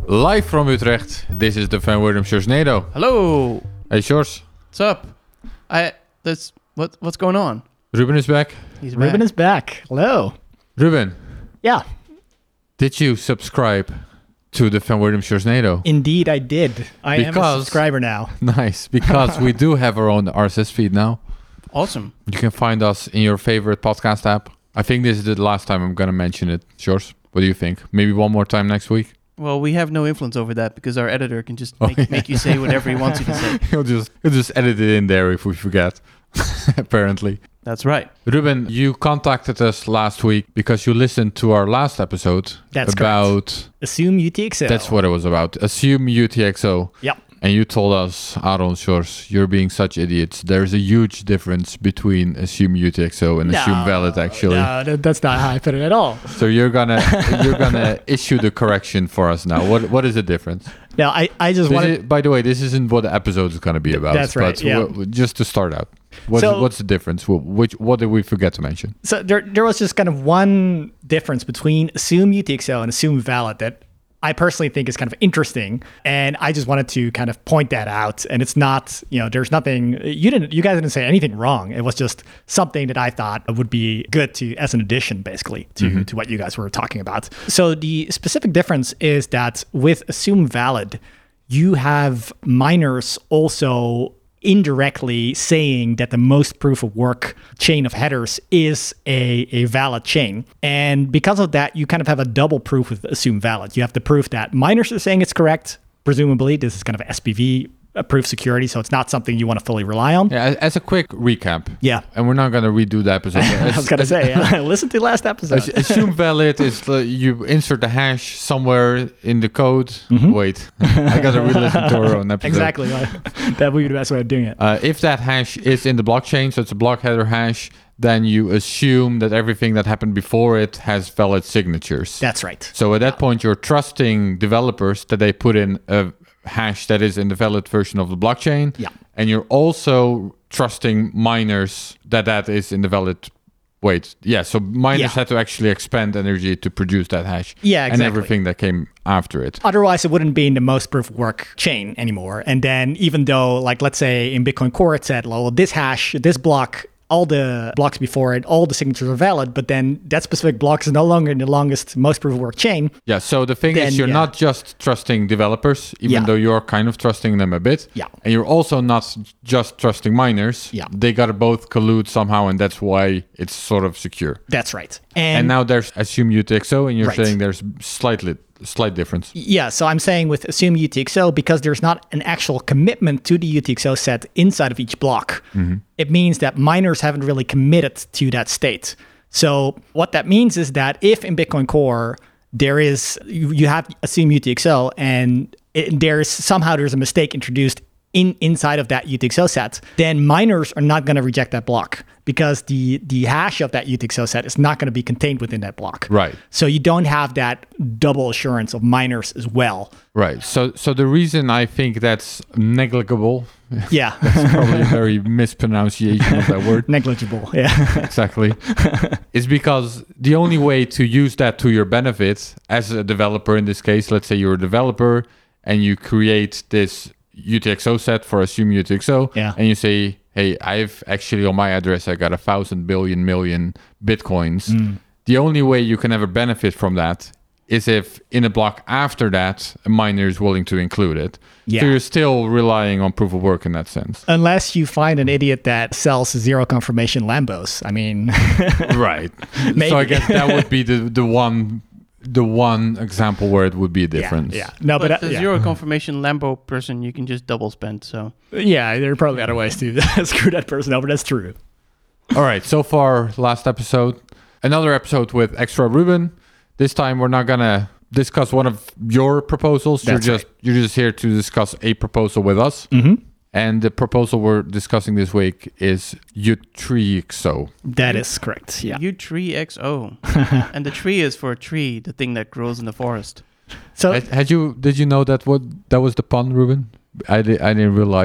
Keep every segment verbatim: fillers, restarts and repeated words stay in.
Live from Utrecht, this is the Van Wordum Sjorsnado. Hello. Hey Sjors. What's up? I that's what what's going on? Ruben is back. He's back. Ruben is back. Hello. Ruben, Yeah, did you subscribe to the Van Wordum Sjorsnado? indeed I did. I am a Because- subscriber now. Nice, because we do have our own R S S feed now. Awesome. You can find us in your favorite podcast app. I think this is the last time I'm going to mention it. Sjors, what do you think? Maybe one more time next week? Well, we have no influence over that because our editor can just Oh, make, yeah. make you say whatever he wants you to say. he'll just he'll just edit it in there if we forget, apparently. That's right. Ruben, you contacted us last week because you listened to our last episode That's about... Assume U T X O. That's what it was about. Assume U T X O. Yep. And you told us, Aaron Sjors, you're being such idiots. There's a huge difference between Assume U T X O and Assume Valid, actually. No, that- that's not how I put it at all. So you're gonna you're gonna issue the correction for us now. What what is the difference? No, I, I just This wanted... is- by the way, this isn't what the episode is gonna be about. That's right, But yeah. wh- just to start out, what's So- what's the difference? Wh- Which what did we forget to mention? So there, there was just kind of one difference between Assume U T X O and Assume Valid that I personally think is kind of interesting, and I just wanted to kind of point that out. And it's not, you know, there's nothing. You didn't, you guys didn't say anything wrong. It was just something that I thought would be good to as an addition, basically, to Mm-hmm. to what you guys were talking about. So the specific difference is that with Assume Valid, you have miners also indirectly saying that the most proof of work chain of headers is a, a valid chain. And because of that, you kind of have a double proof with Assume Valid. You have the proof that miners are saying it's correct. Presumably, this is kind of S P V approved security, so it's not something you want to fully rely on. Yeah, as- as a quick recap. Yeah. And we're not gonna redo the episode. I was going to say, uh, listen to the last episode. As- Assume valid is uh, you insert the hash somewhere in the code. Wait, I gotta re-listen to our own episode. Exactly. That would be the best way of doing it. Uh, if that hash is in the blockchain, so it's a block header hash, then you assume that everything that happened before it has valid signatures. That's right. So at that point, you're trusting developers that they put in a hash that is in the valid version of the blockchain. Yeah. And you're also trusting miners that that is in the valid. Wait, yeah. So miners Yeah. had to actually expend energy to produce that hash. Yeah, And exactly. everything that came after it. Otherwise, it wouldn't be in the most proof of work chain anymore. And then even though, like, let's say in Bitcoin Core, it said, well, this hash, this block, all the blocks before it, all the signatures are valid, but then that specific block is no longer in the longest most proof of work chain. Yeah, so the thing Then, is, you're yeah. not just trusting developers, even Yeah. though you're kind of trusting them a bit. Yeah. And you're also not just trusting miners. Yeah. They got to both collude somehow, and that's why it's sort of secure. That's right. And, And, now there's Assume U T X O, and you're Right. saying there's slightly slight difference. yeah, so I'm saying with Assume U T X O, because there's not an actual commitment to the U T X O set inside of each block, it means that miners haven't really committed to that state. So what that means is that if in Bitcoin Core there is, you, you have Assume U T X O and it, there's somehow there's a mistake introduced in inside of that U T X O set, then miners are not going to reject that block because the the hash of that U T X O set is not going to be contained within that block. Right. So you don't have that double assurance of miners as well. Right. So, so the reason I think that's negligible, Yeah. probably a very mispronunciation of that word. Negligible. Yeah. Exactly. Is because the only way to use that to your benefit as a developer, in this case, let's say you're a developer and you create this U T X O set for Assume U T X O, Yeah. and you say, hey, I've actually on my address, I got a thousand billion million Bitcoins. Mm. The only way you can ever benefit from that is if in a block after that, a miner is willing to include it. Yeah. So you're still relying on proof of work in that sense. Unless you find an idiot that sells zero confirmation Lambos. I mean, Right. Maybe. So I guess that would be the, the one the one example where it would be a yeah, difference. yeah. No, But, but, uh, the yeah. zero confirmation Lambo person, you can just double spend. So yeah, there are probably other ways to screw that person over. That's true. All right. So far, last episode, another episode with Extra Ruben. This time we're not gonna discuss one of your proposals. That's you're just you're just here to discuss a proposal with us. Mm-hmm. And the proposal we're discussing this week is U three X O. That is correct. Yeah. U three X O. And the tree is for a tree, the thing that grows in the forest. So Had, had you did you know that what that was the pun, Ruben? I, di- I didn't realize.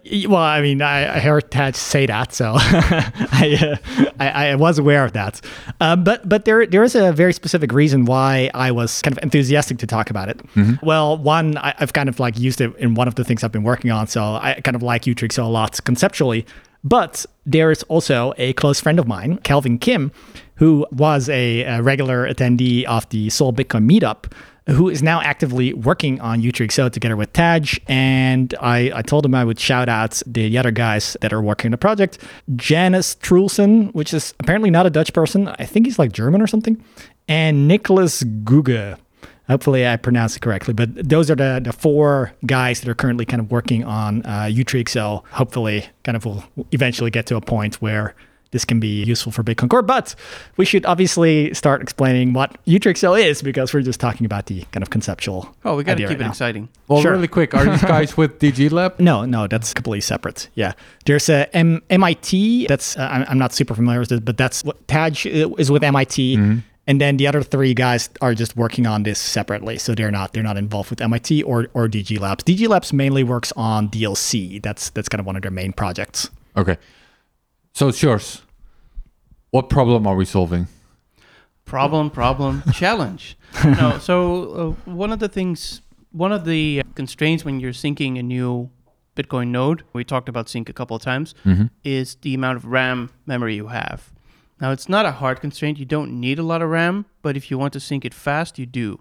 Y- Well, I mean, I, I heard Taj say that, so I, uh, I I was aware of that. Uh, but but there there is a very specific reason why I was kind of enthusiastic to talk about it. Well, one, I, I've kind of like used it in one of the things I've been working on, so I kind of like U T X O a lot conceptually. But there is also a close friend of mine, Calvin Kim, who was a, a regular attendee of the Seoul Bitcoin meetup, who is now actively working on U T X O together with Taj. And I, I told him I would shout out the other guys that are working on the project. Janus Trulsen, which is apparently not a Dutch person. I think he's like German or something. And Nicholas Guge. Hopefully I pronounced it correctly. But those are the, the four guys that are currently kind of working on uh, U T X O. Hopefully kind of will eventually get to a point where this can be useful for Bitcoin Core. But we should obviously start explaining what U T X O is, because we're just talking about the kind of conceptual Oh, we got to idea keep right it now. exciting. Well, Sure. really quick, are these guys with D G Lab? No, no, that's completely separate. Yeah. There's a M- MIT. That's, uh, I'm, I'm not super familiar with it, but that's what Taj is with M I T. And then the other three guys are just working on this separately. So they're not, they're not involved with M I T or, or D G Labs. D G Labs mainly works on D L C. That's, that's kind of one of their main projects. Okay. So it's yours. What problem are we solving? Problem, problem, challenge. No, so uh, one of the things, one of the constraints when you're syncing a new Bitcoin node, we talked about sync a couple of times, is the amount of RAM memory you have. Now, it's not a hard constraint. You don't need a lot of RAM, but if you want to sync it fast, you do.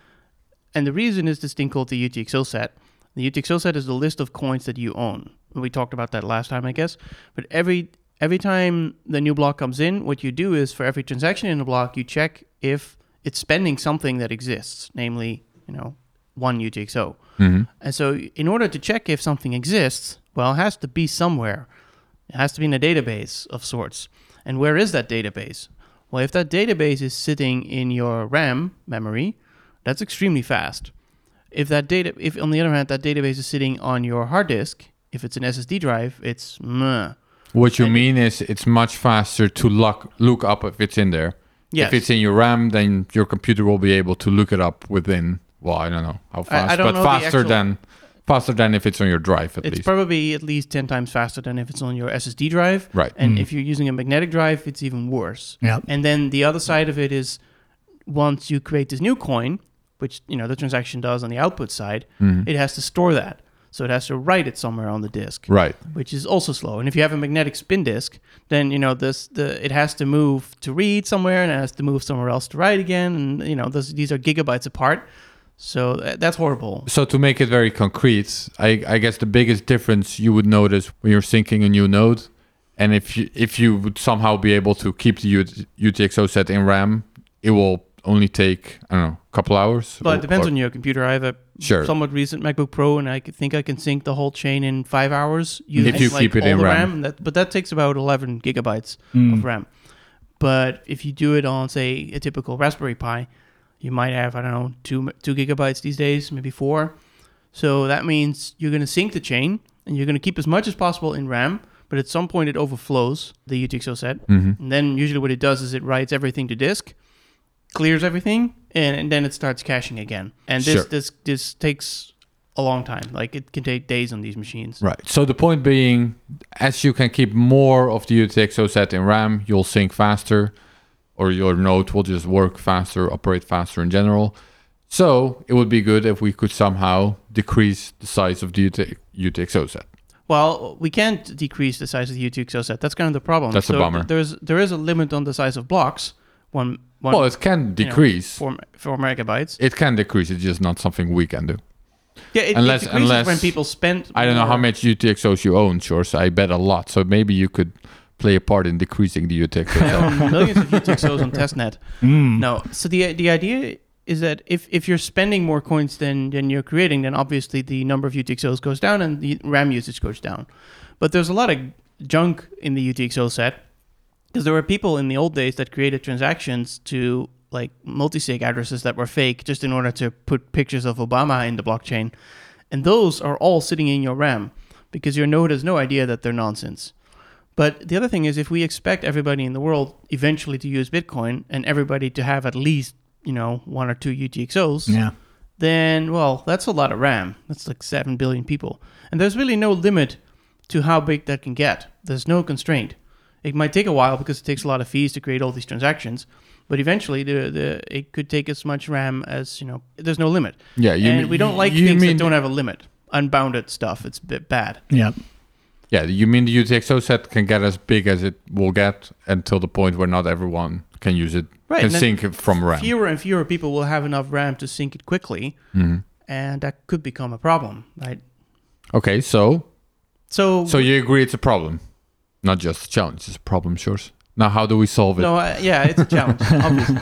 And the reason is this thing called the U T X O set. The U T X O set is the list of coins that you own. We talked about that last time, I guess. But every every time the new block comes in, what you do is for every transaction in the block, you check if it's spending something that exists, namely, you know, one U T X O. Mm-hmm. And so in order to check if something exists, well, it has to be somewhere. It has to be in a database of sorts. And where is that database? Well, if that database is sitting in your RAM memory, that's extremely fast. If that data, if on the other hand, that database is sitting on your hard disk, if it's an S S D drive, it's meh. What you mean is it's much faster to look, look up if it's in there. Yes. If it's in your RAM, then your computer will be able to look it up within, well, I don't know how fast, I don't but know the faster actual- than faster than if it's on your drive at It's least. probably at least ten times faster than if it's on your S S D drive. Right. And if you're using a magnetic drive, it's even worse. Yeah. And then the other side of it is once you create this new coin, which, you know, the transaction does on the output side, it has to store that. So it has to write it somewhere on the disk. Right. Which is also slow. And if you have a magnetic spin disk, then, you know, this the it has to move to read somewhere and it has to move somewhere else to write again. And, you know, this, these are gigabytes apart. So th- that's horrible. So to make it very concrete, I, I guess the biggest difference you would notice when you're syncing a new node, and if you if you would somehow be able to keep the U- UTXO set in RAM, it will only take, I don't know, a couple hours. But or- it depends or- on your computer. I have a Sure. somewhat recent MacBook Pro, and I c- think I can sync the whole chain in five hours. Using If you keep it all in the RAM. That, but that takes about eleven gigabytes Mm. of RAM. But if you do it on, say, a typical Raspberry Pi, you might have, I don't know, two two gigabytes these days, maybe four. So that means you're going to sync the chain, and you're going to keep as much as possible in RAM, but at some point it overflows the U T X O set. Mhm. And then usually what it does is it writes everything to disk, clears everything, and, and then it starts caching again. And this, Sure. this this takes a long time. Like, it can take days on these machines. Right. So the point being, as you can keep more of the U T X O set in RAM, you'll sync faster, or your node will just work faster, operate faster in general. So it would be good if we could somehow decrease the size of the U T X O set. Well, we can't decrease the size of the U T X O set. That's kind of the problem. That's a So bummer. th- There's there is a limit on the size of blocks. One one Well, it can you know, decrease. four, four megabytes. It can decrease. It's just not something we can do. Yeah, it, unless- it decreases unless- when people spend. I don't know how more- much U T X Os you own, sure. So I bet a lot. So maybe you could play a part in decreasing the U T X O I set. own millions of U T X Os on testnet. Mm. No, so the the idea is that if, if you're spending more coins than, than you're creating, then obviously the number of U T X Os goes down and the RAM usage goes down. But there's a lot of junk in the U T X O set because there were people in the old days that created transactions to like multi-sig addresses that were fake just in order to put pictures of Obama in the blockchain. And those are all sitting in your RAM because your node has no idea that they're nonsense. But the other thing is if we expect everybody in the world eventually to use Bitcoin and everybody to have at least, you know, one or two U T X Os, Yeah. then, well, that's a lot of RAM. That's like seven billion people. And there's really no limit to how big that can get. There's no constraint. It might take a while because it takes a lot of fees to create all these transactions, but eventually the the it could take as much RAM as, you know, there's no limit. Yeah, you and mean, we don't like you things mean, that don't have a limit. Unbounded stuff, it's a bit bad. Yeah. Yeah, you mean the U T X O set can get as big as it will get until the point where not everyone can use it, Right, can and then sync it from RAM. Fewer and fewer people will have enough RAM to sync it quickly, hmm and that could become a problem, right? Okay, so So, so you agree it's a problem, not just a challenge, it's a problem, sure. Now, how do we solve it? no, uh, yeah, it's a challenge, obviously.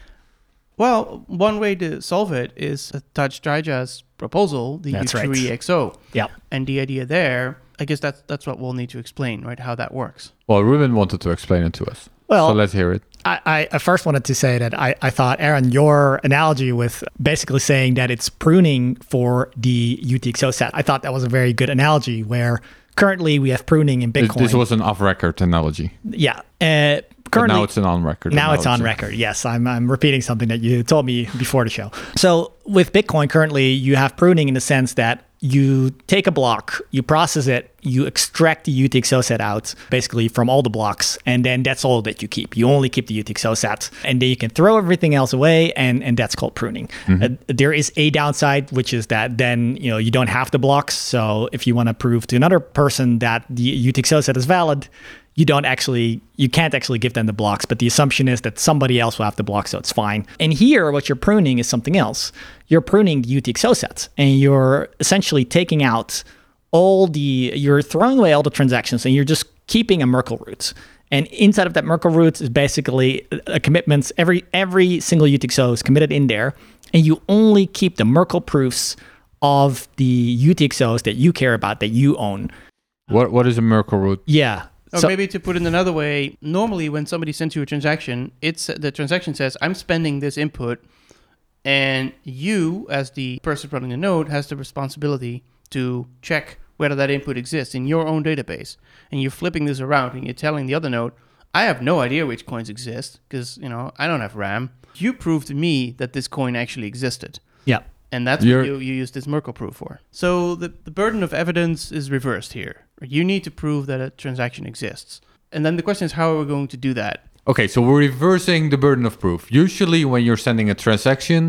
Well, one way to solve it is uh, Taj Trija's proposal, the That's U three right. X O. Yeah. And the idea there, I guess that's that's what we'll need to explain, right? How that works. Well, Ruben wanted to explain it to us. Well, so let's hear it. I, I, I first wanted to say that I, I thought, Aaron, your analogy with basically saying that it's pruning for the U T X O set, I thought that was a very good analogy where currently we have pruning in This, Bitcoin. this was an off-record analogy. yeah. Uh, But currently, now it's an on-record Now it's on analogy. record. Yes, I'm, I'm repeating something that you told me before the show. So with Bitcoin, currently you have pruning in the sense that you take a block, you process it, you extract the U T X O set out basically from all the blocks, and then that's all that you keep. You only keep the U T X O set, and then you can throw everything else away, and, and that's called pruning. Mm-hmm. Uh, there is a downside, which is that then you know you don't have the blocks. So if you want to prove to another person that the U T X O set is valid, you don't actually, you can't actually give them the blocks, but the assumption is that somebody else will have the blocks, so it's fine. And here, what you're pruning is something else. You're pruning the U T X O sets, and you're essentially taking out all the, you're throwing away all the transactions, and you're just keeping a Merkle root. And inside of that Merkle root is basically a commitment. Every every single U T X O is committed in there, and you only keep the Merkle proofs of the U T X Os that you care about, that you own. What What is a Merkle root? Yeah. Or So- maybe to put it another way, normally when somebody sends you a transaction, it's the transaction says, I'm spending this input, and you, as the person running the node, has the responsibility to check whether that input exists in your own database. And you're flipping this around and you're telling the other node, I have no idea which coins exist because, you know, I don't have RAM. You proved to me that this coin actually existed. Yeah. And that's You're- what you, you use this Merkle proof for. So the, the burden of evidence is reversed here. You need to prove that a transaction exists. And then the question is, how are we going to do that? Okay, so we're reversing the burden of proof. Usually when you're sending a transaction,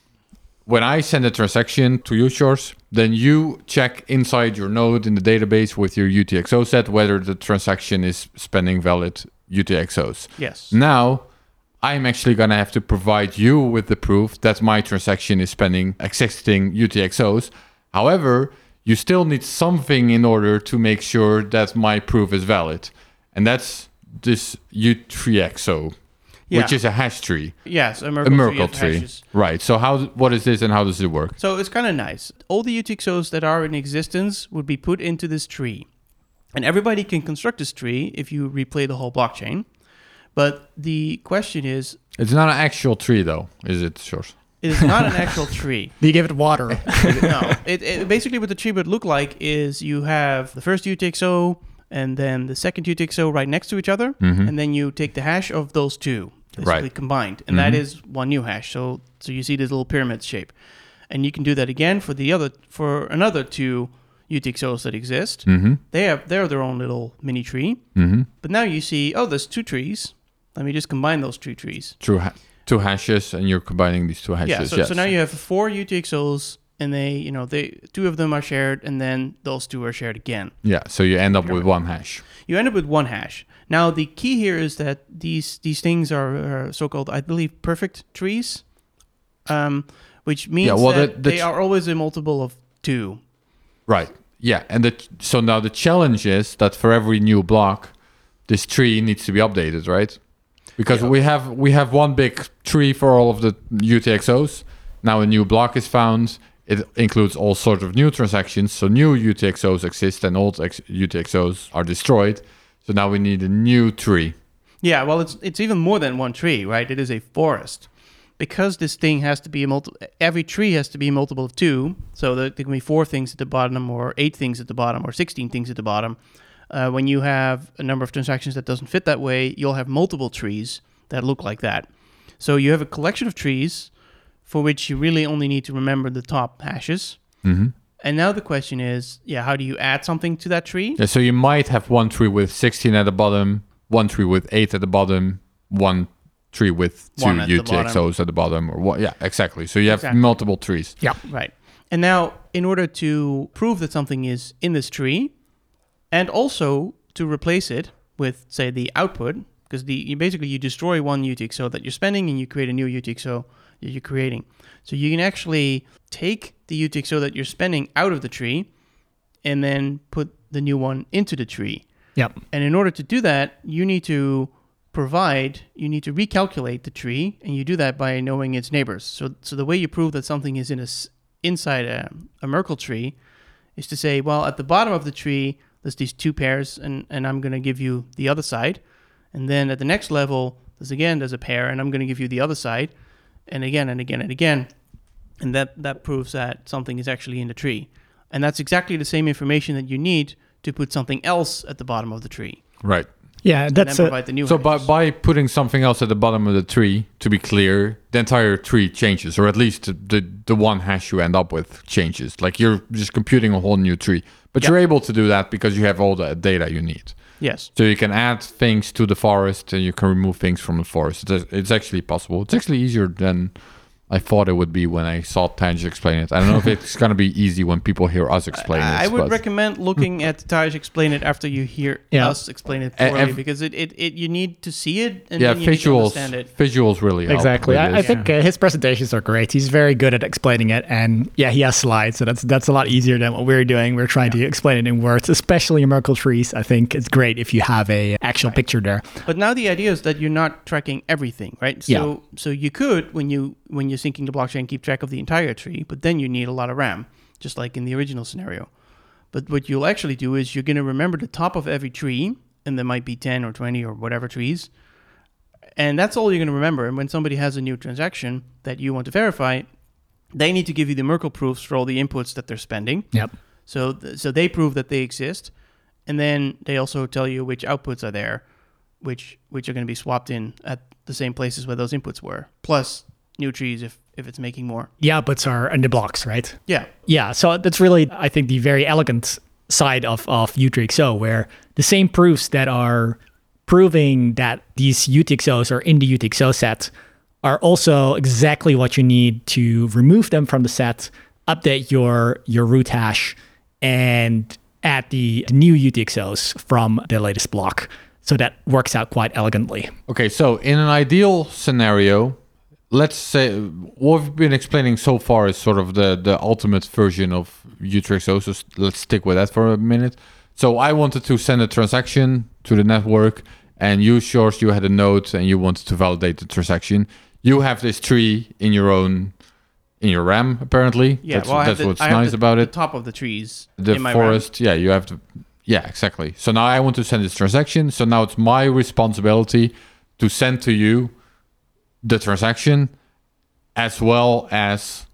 when I send a transaction to you, Sjors, then you check inside your node in the database with your U T X O set whether the transaction is spending valid U T X Os. Yes. Now, I'm actually going to have to provide you with the proof that my transaction is spending existing U T X Os. However, you still need something in order to make sure that my proof is valid. And that's this U three X O, Yeah. which is a hash tree, Yes, a a Merkle, Merkle tree. tree. of hashes. Right. So how what is this and how does it work? So it's kind of nice. All the U T X Os that are in existence would be put into this tree. And everybody can construct this tree if you replay the whole blockchain. But the question is, It's not an actual tree though, is it, Sjors? it is not an actual tree. Do you give it water? No. It, it, basically, what the tree would look like is you have the first U T X O and then the second U T X O right next to each other. Mhm. And then you take the hash of those two, basically Right. combined. And that Mhm. is one new hash. So so you see this little pyramid shape. And you can do that again for the other for another two U T X Os that exist. Mm-hmm. They have they're their own little mini tree. Mm-hmm. But now you see, oh, there's two trees. Let me just combine those two trees. Two, ha- two hashes and you're combining these two hashes. Yeah, so, yes. so now you have four U T X Os, and they, you know, they two of them are shared, and then those two are shared again. Yeah, so you end up with one hash. You end up with one hash. Now the key here is that these these things are, are so-called, I believe, perfect trees, um, which means Yeah, well, that the- the they ch- are always a multiple of two. Right. Yeah, and the, so now the challenge is that for every new block, this tree needs to be updated, right? Because Yeah. we have we have one big tree for all of the U T X Os. Now a new block is found. It includes all sorts of new transactions. So new U T X Os exist and old X- U T X Os are destroyed. So now we need a new tree. Yeah, well, it's it's even more than one tree, right? It is a forest. Because this thing has to be a multi, every tree has to be a multiple of two. So there, there can be four things at the bottom, or eight things at the bottom, or sixteen things at the bottom. Uh, when you have a number of transactions that doesn't fit that way, you'll have multiple trees that look like that. So you have a collection of trees for which you really only need to remember the top hashes. Mm-hmm. And now the question is, yeah, how do you add something to that tree? Yeah, so you might have one tree with sixteen at the bottom, one tree with eight at the bottom, one tree with two One at the U T X Os at the bottom, or what? Yeah, exactly. So you have Exactly. multiple trees. Yeah. Right. And now, in order to prove that something is in this tree, and also to replace it with, say, the output, because the you basically you destroy one U T X O that you're spending, and you create a new U T X O that you're creating. So you can actually take the U T X O that you're spending out of the tree, and then put the new one into the tree. Yep. And in order to do that, you need to provide, you need to recalculate the tree, and you do that by knowing its neighbors. So, so the way you prove that something is in a s inside a, a Merkle tree is to say, well, at the bottom of the tree, there's these two pairs, and, and I'm going to give you the other side. And then at the next level, there's again, there's a pair, and I'm going to give you the other side, and again, and again, and again. And that, that proves that something is actually in the tree. And that's exactly the same information that you need to put something else at the bottom of the tree. Right. Yeah, And that's then a, provide the new So by, hashes. by putting something else at the bottom of the tree, to be clear, the entire tree changes, or at least the, the, the one hash you end up with changes. Like you're just computing a whole new tree. But Yep. you're able to do that because you have all the data you need. Yes. So you can add things to the forest and you can remove things from the forest. It's, it's actually possible. It's actually easier than I thought it would be when I saw Taj explain it. I don't know if it's going to be easy when people hear us explain it. I would but- recommend looking at Taj explain it after you hear Yeah. us explain it And- poorly, and- because it, it, it you need to see it and yeah, then you need to visuals, understand it. visuals really help exactly. with I, I this. think uh, his presentations are great. He's very good at explaining it, and yeah, he has slides, so that's that's a lot easier than what we're doing. We're trying to explain it in words, especially in Merkle trees. I think it's great if you have a actual picture there. But now the idea is that you're not tracking everything, right? So Yeah. so you could, when you when you're syncing the blockchain, keep track of the entire tree, but then you need a lot of RAM, just like in the original scenario. But what you'll actually do is you're going to remember the top of every tree, and there might be ten or twenty or whatever trees, and that's all you're going to remember. And when somebody has a new transaction that you want to verify, they need to give you the Merkle proofs for all the inputs that they're spending. Yep. So, th- so they prove that they exist, and then they also tell you which outputs are there, which which are going to be swapped in at the same places where those inputs were, plus new trees if if it's making more. The outputs are in the blocks, right? Yeah, Yeah, so that's really, I think, the very elegant side of, of U T X O, where the same proofs that are proving that these U T X Os are in the U T X O set are also exactly what you need to remove them from the set, update your, your root hash, and add the new U T X Os from the latest block. So that works out quite elegantly. Okay, so in an ideal scenario, let's say what we've been explaining so far is sort of the, the ultimate version of U T X O, so s- let's stick with that for a minute. So I wanted to send a transaction to the network, and you, George, you had a node and you wanted to validate the transaction. You have this tree in your own, in your RAM, apparently. yeah. That's, well, I have that's the, what's I have nice the, about the it. top of the trees The in my forest, yeah, you have to, yeah, exactly. So now I want to send this transaction. So now it's my responsibility to send to you the transaction as well as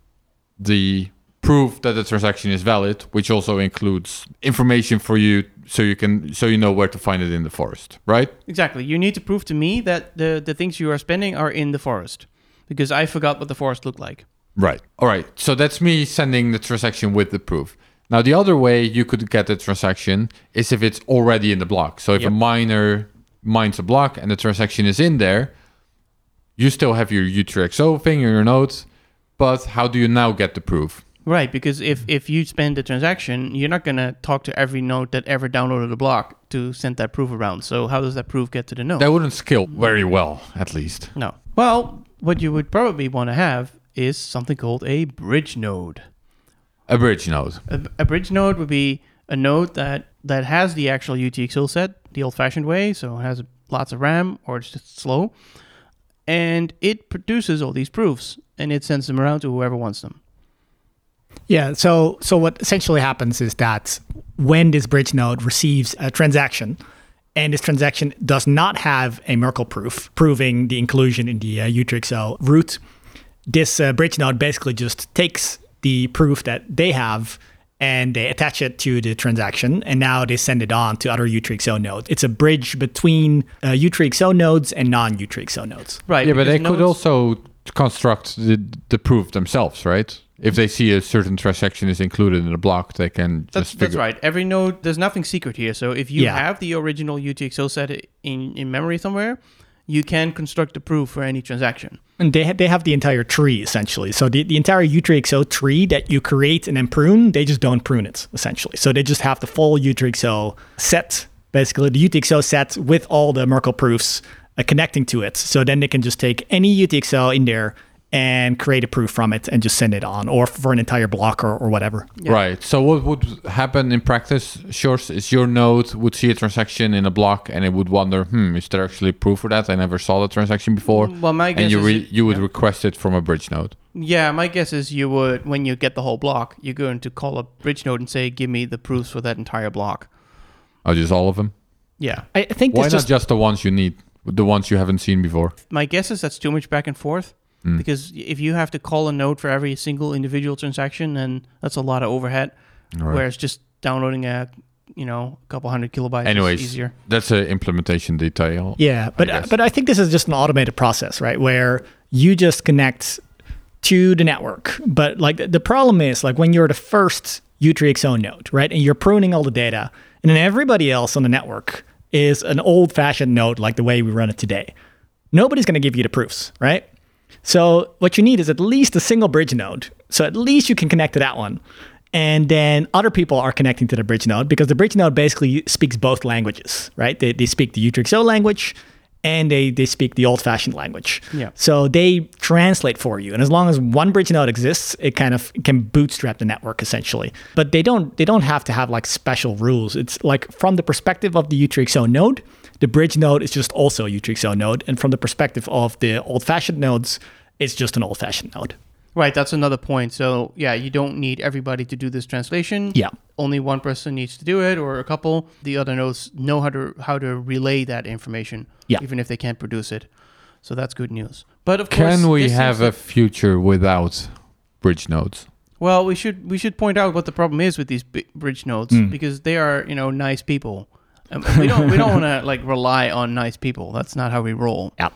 the proof that the transaction is valid, which also includes information for you so you can so you know where to find it in the forest, right? Exactly. You need to prove to me that the the things you are spending are in the forest, because I forgot what the forest looked like. Right. All right. So that's me sending the transaction with the proof. Now, the other way you could get the transaction is if it's already in the block. So if Yep. a miner mines a block and the transaction is in there, you still have your U T X O thing in your node, but how do you now get the proof? Right, because if, if you spend the transaction, you're not going to talk to every node that ever downloaded the block to send that proof around. So how does that proof get to the node? That wouldn't scale very well, at least. No. Well, what you would probably want to have is something called a bridge node. A bridge node. A, a bridge node would be a node that, that has the actual U T X O set the old-fashioned way, so it has lots of RAM or it's just slow, and it produces all these proofs, and it sends them around to whoever wants them. Yeah, so so what essentially happens is that when this bridge node receives a transaction, and this transaction does not have a Merkle proof proving the inclusion in the uh, U T X O root, this uh, bridge node basically just takes the proof that they have and they attach it to the transaction, and now they send it on to other U T X O nodes. It's a bridge between uh, U T X O nodes and non-U T X O nodes. Right. Yeah, but they because could nodes- also construct the, the proof themselves, right? If they see a certain transaction is included in the block, they can just That's, figure. that's right. Every node, there's nothing secret here. So if you Yeah. have the original U T X O set in, in memory somewhere, you can construct a proof for any transaction. And they, ha- they have the entire tree, essentially. So the, the entire U T X O tree that you create and then prune, they just don't prune it, essentially. So they just have the full U T X O set, basically the U T X O set with all the Merkle proofs uh, connecting to it. So then they can just take any U T X O in there and create a proof from it and just send it on, or for an entire block or, or whatever. Yeah. Right. So what would happen in practice, Sjors, is your node would see a transaction in a block and it would wonder, hmm, is there actually proof for that? I never saw the transaction before. Well, my guess and you is re- it- you would yeah. request it from a bridge node. Yeah, my guess is you would, when you get the whole block, you're going to call a bridge node and say, give me the proofs for that entire block. Oh, just all of them? Yeah. I I think Why this not just, just the ones you need, the ones you haven't seen before? My guess is that's too much back and forth. Mm. Because if you have to call a node for every single individual transaction, then that's a lot of overhead. Right. Whereas just downloading a, you know, a couple hundred kilobytes Anyways, is easier. that's an implementation detail. yeah, but guess. but I think this is just an automated process, right? Where you just connect to the network. But like the problem is like when you're the first U T X O node, right? And you're pruning all the data, and then everybody else on the network is an old-fashioned node like the way we run it today. Nobody's going to give you the proofs, right? So what you need is at least a single bridge node. So at least you can connect to that one. And then other people are connecting to the bridge node because the bridge node basically speaks both languages, right? They, they speak the U T X O language and they, they speak the old-fashioned language. Yeah. So they translate for you. And as long as one bridge node exists, it kind of can bootstrap the network essentially. But they don't they don't have to have like special rules. It's like from the perspective of the U T X O node, the bridge node is just also a U T X O node. And from the perspective of the old-fashioned nodes, it's just an old-fashioned node. Right, that's another point. So, yeah, you don't need everybody to do this translation. Yeah. Only one person needs to do it, or a couple. The other nodes know how to how to relay that information, Yeah. even if they can't produce it. So that's good news. But of course, Can we this have seems a like- future without bridge nodes? Well, we should we should point out what the problem is with these bi- bridge nodes Mm. because they are, you know, nice people. Um, we don't we don't want to like rely on nice people. That's not how we roll. Yeah.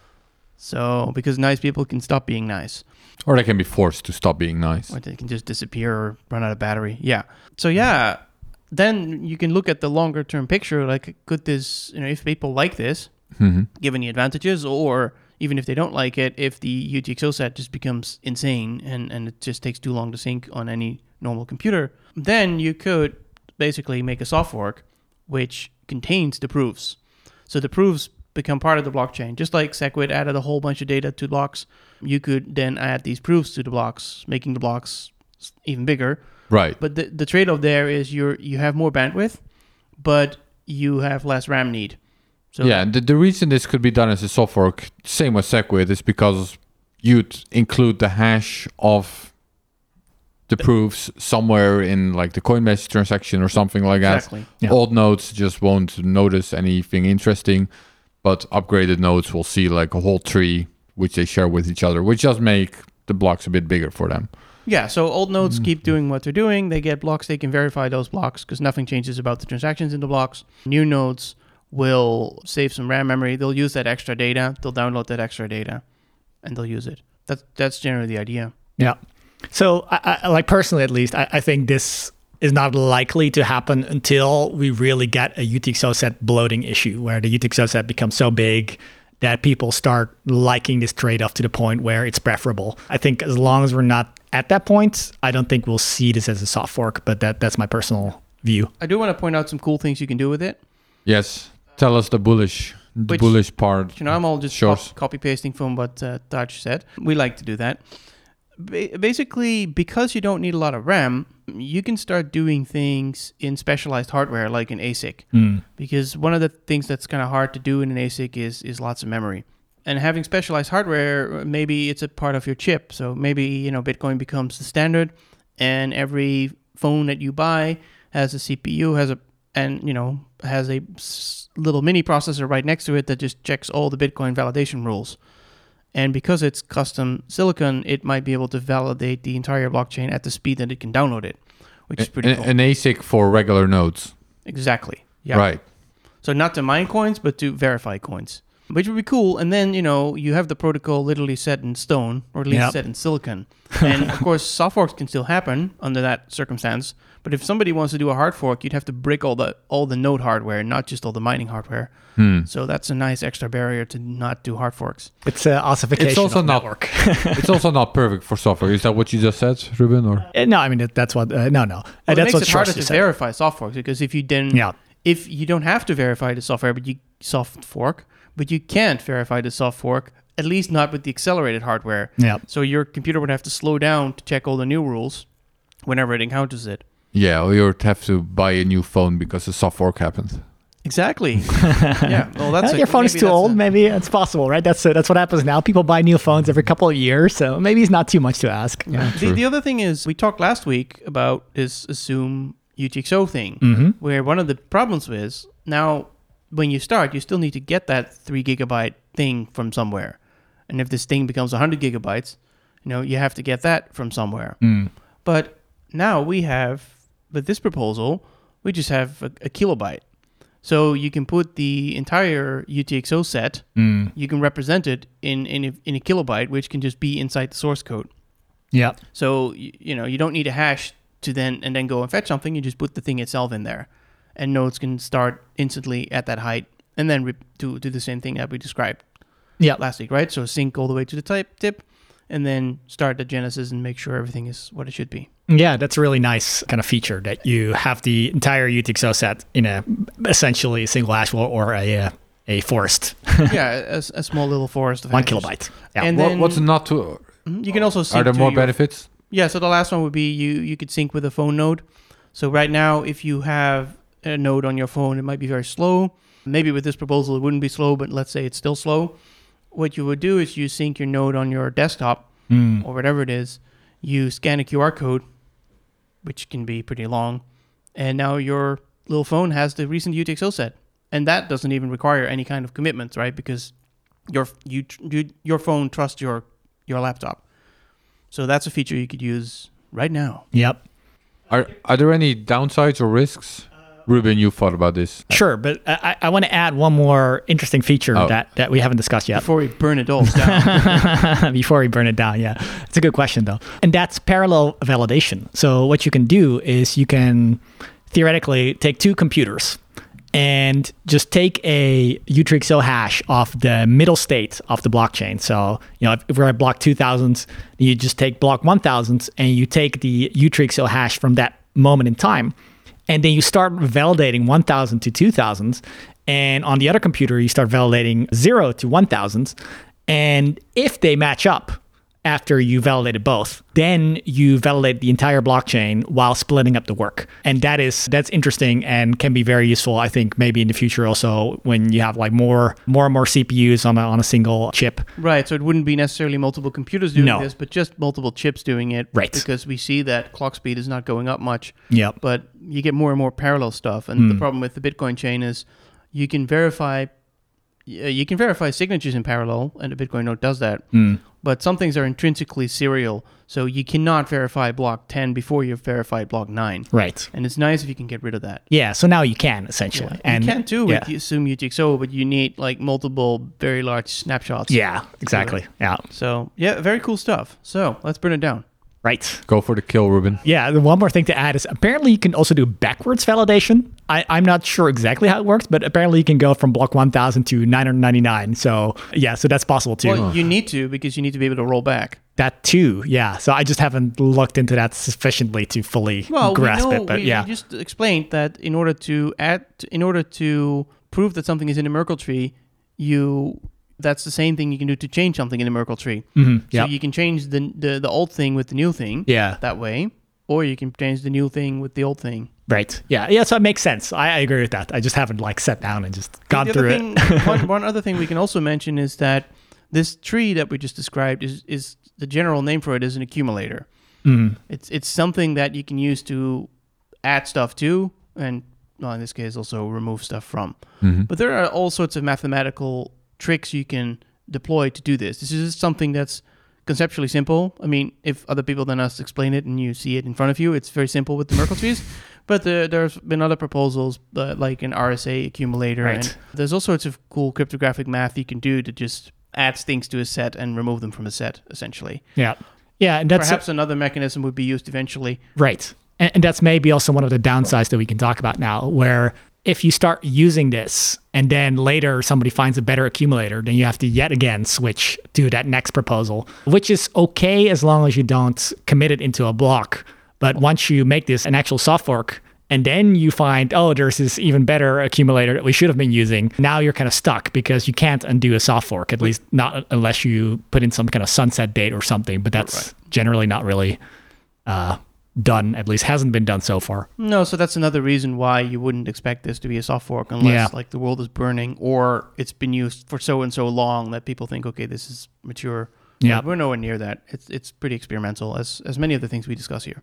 So because nice people can stop being nice. Or they can be forced to stop being nice. Or they can just disappear or run out of battery. Yeah. So yeah, then you can look at the longer term picture. Like, could this, you know, if people like this, Mhm. given the advantages, or even if they don't like it, if the U T X O set just becomes insane and, and it just takes too long to sync on any normal computer, then you could basically make a soft fork which contains the proofs. So the proofs become part of the blockchain. Just like Segwit added a whole bunch of data to blocks, you could then add these proofs to the blocks, making the blocks s- even bigger. Right. But the, the trade-off there is you're you have more bandwidth, but you have less RAM need. So yeah, and the, the reason this could be done as a soft fork, same as Segwit, is because you'd include the hash of the proofs somewhere in like the Coinbase transaction or something like that. exactly. Yeah. Old nodes just won't notice anything interesting, but upgraded nodes will see like a whole tree which they share with each other, which does make the blocks a bit bigger for them. Yeah, so old nodes Mm-hmm. keep doing what they're doing. They get blocks. They can verify those blocks because nothing changes about the transactions in the blocks. New nodes will save some RAM memory. They'll use that extra data. They'll download that extra data, and they'll use it. That's that's generally the idea. Yeah. So, I, I, like personally, at least, I, I think this is not likely to happen until we really get a U T X O set bloating issue, where the U T X O set becomes so big that people start liking this trade-off to the point where it's preferable. I think as long as we're not at that point, I don't think we'll see this as a soft fork. But that that's my personal view. I do want to point out some cool things you can do with it. Yes, tell us the bullish, the Which- bullish part. You know, I'm all just Sure. cop- copy pasting from what uh, Taj said. We like to do that. Ba- basically, because you don't need a lot of RAM, you can start doing things in specialized hardware like an A S I C. Because one of the things that's kind of hard to do in an A S I C is is lots of memory. And having specialized hardware, maybe it's a part of your chip. So maybe, you know, Bitcoin becomes the standard, and every phone that you buy has a C P U, has a and you know has a s- little mini processor right next to it that just checks all the Bitcoin validation rules. And because it's custom silicon, it might be able to validate the entire blockchain at the speed that it can download it, which is pretty An, cool. an A S I C for regular nodes. Exactly. Yeah. Right. So not to mine coins, but to verify coins. which would be cool. And then, you know, you have the protocol literally set in stone, or at least Yep. set in silicon. And of course, soft forks can still happen under that circumstance. But if somebody wants to do a hard fork, you'd have to break all the all the node hardware, not just all the mining hardware. Hmm. So that's a nice extra barrier to not do hard forks. It's a ossification It's also of not- network. It's also not perfect for software. Is that what you just said, Ruben? Or Uh, no, I mean that, that's what. Uh, no, no, Uh, Well, it that's makes what it harder Shorty to said. verify soft forks, because if you then Yeah. if you don't have to verify the software, but you soft fork, but you can't verify the soft fork, at least not with the accelerated hardware. Yeah. So your computer would have to slow down to check all the new rules whenever it encounters it. yeah, or you'd have to buy a new phone because the soft fork happened. Exactly. Yeah. Well, that's Uh, a- your phone is maybe too that's old. a- Maybe it's possible, right? That's uh, that's what happens now. People buy new phones every couple of years, so maybe it's not too much to ask. Yeah, The, true. the other thing is, we talked last week about this assume U T X O thing, Mm-hmm. where one of the problems is now when you start, you still need to get that three gigabyte thing from somewhere. And if this thing becomes one hundred gigabytes, you know, you have to get that from somewhere. Mm. But now we have, with this proposal, we just have a, a kilobyte. So you can put the entire U T X O set, Mm. you can represent it in, in, a, in a kilobyte, which can just be inside the source code. Yeah. So, you, you know, you don't need a hash to then, and then go and fetch something. You just put the thing itself in there. And nodes can start instantly at that height and then re- do, do the same thing that we described Yeah. last week, right? So sync all the way to the type tip and then start the genesis and make sure everything is what it should be. Yeah, that's a really nice kind of feature that you have the entire U T X O set in a essentially a single hash or, or a uh, a forest, Yeah, a, a small little forest of one hashes. kilobyte. Yeah. And What, then what's not to? Mhm. you can also sync Are there to more your- benefits? Yeah, so the last one would be you you could sync with a phone node. So right now, if you have a node on your phone, it might be very slow. Maybe with this proposal, it wouldn't be slow, but let's say it's still slow. What you would do is you sync your node on your desktop Mm. or whatever it is. You scan a Q R code, which can be pretty long, and now your little phone has the recent U T X O set, and that doesn't even require any kind of commitments, right? Because your you, you your phone trusts your your laptop. So that's a feature you could use right now. Yep. Are Are there any downsides or risks? Ruben, you thought about this. Sure, but I, I want to add one more interesting feature Oh. that, that we haven't discussed yet. Before we burn it all down. Before we burn it down, yeah. It's a good question, though. And that's parallel validation. So what you can do is you can theoretically take two computers and just take a U T X O hash off the middle state of the blockchain. So, you know, if, if we're at block two thousand, you just take block one thousand and you take the U T X O hash from that moment in time. And then you start validating one thousand to two thousand. And on the other computer, you start validating zero to one thousand. And if they match up after you validated both, then you validate the entire blockchain while splitting up the work. And that is that's interesting and can be very useful, I think, maybe in the future also when you have like more more and more C P Us on a, on a single chip. Right, so it wouldn't be necessarily multiple computers doing No. this, but just multiple chips doing it. Right. Because we see that clock speed is not going up much. Yep. But you get more and more parallel stuff. And the problem with the Bitcoin chain is you can verify y- you can verify signatures in parallel, and the Bitcoin node does that. But some things are intrinsically serial, so you cannot verify block ten before you've verified block nine. Right. And it's nice if you can get rid of that. Yeah. So now you can essentially. And you can too yeah. with the assume U T X O, but you need like multiple very large snapshots. Yeah, exactly. Yeah. So yeah, very cool stuff. So let's burn it down. Right. Go for the kill, Ruben. Yeah, the one more thing to add is apparently you can also do backwards validation. I, I'm not sure exactly how it works, but apparently you can go from block one thousand to nine hundred ninety-nine. So yeah, so that's possible too. Well, you need to because you need to be able to roll back. That too, yeah. So I just haven't looked into that sufficiently to fully Well, grasp we know, it, but we, yeah. we just explained that in order to add, in order to prove that something is in a Merkle tree, you that's the same thing you can do to change something in a Merkle tree. Mhm, So yep. you can change the, the the old thing with the new thing. Yeah. That way, or you can change the new thing with the old thing. Right. Yeah. Yeah. So it makes sense. I, I agree with that. I just haven't like sat down and just gone the through other it. thing, one, one other thing we can also mention is that this tree that we just described is is the general name for it is an accumulator. Mhm. It's it's something that you can use to add stuff to, and well, in this case, also remove stuff from. Mhm. But there are all sorts of mathematical tricks you can deploy to do this. This is something that's conceptually simple. I mean, if other people than us explain it and you see it in front of you, it's very simple with the Merkle trees. But the, there's been other proposals, uh, like an R S A accumulator. Right. And there's all sorts of cool cryptographic math you can do to just add things to a set and remove them from a set, essentially. Yeah. Yeah, and that's Perhaps another mechanism would be used eventually. right. And, and that's maybe also one of the downsides that we can talk about now, where if you start using this and then later somebody finds a better accumulator, then you have to yet again switch to that next proposal, which is okay as long as you don't commit it into a block. But once you make this an actual soft fork, and then you find, oh, there's this even better accumulator that we should have been using, now you're kind of stuck because you can't undo a soft fork, at least not unless you put in some kind of sunset date or something. But that's right. generally not really uh, done, at least hasn't been done so far. No, so that's another reason why you wouldn't expect this to be a soft fork unless Yeah. like the world is burning or it's been used for so and so long that people think, okay, this is mature. Yeah. But we're nowhere near that. It's it's pretty experimental, as as many of the things we discuss here.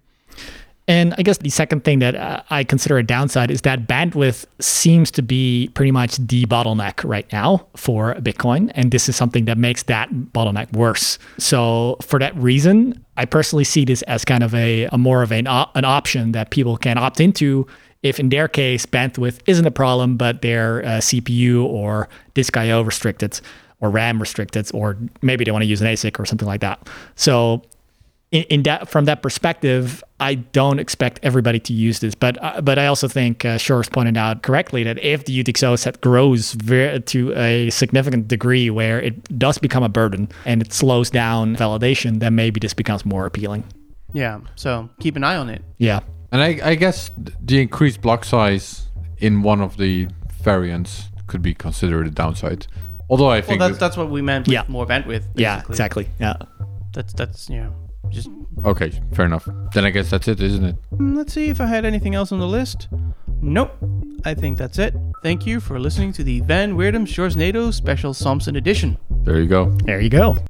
And I guess the second thing that uh, I consider a downside is that bandwidth seems to be pretty much the bottleneck right now for Bitcoin. And this is something that makes that bottleneck worse. So for that reason, I personally see this as kind of a, a more of an, op- an option that people can opt into if in their case, bandwidth isn't a problem, but they're uh, C P U or disk I O restricted or RAM restricted, or maybe they want to use an A S I C or something like that. So In, in that, from that perspective, I don't expect everybody to use this, but uh, but I also think uh, Shores pointed out correctly that if the U T X O set grows very, to a significant degree where it does become a burden and it slows down validation, then maybe this becomes more appealing. Yeah, so keep an eye on it. Yeah, And I, I guess the increased block size in one of the variants could be considered a downside. Although I Well, think that's that- that's what we meant with Yeah. more bandwidth. Basically. yeah, exactly. Yeah. That's that's yeah. Just okay, fair enough. Then I guess that's it, isn't it? mm, let's see if I had anything else on the list. Nope. I think that's it. Thank you for listening to the Van Weerdum Shores NATO Special Samson Edition. There you go. There you go.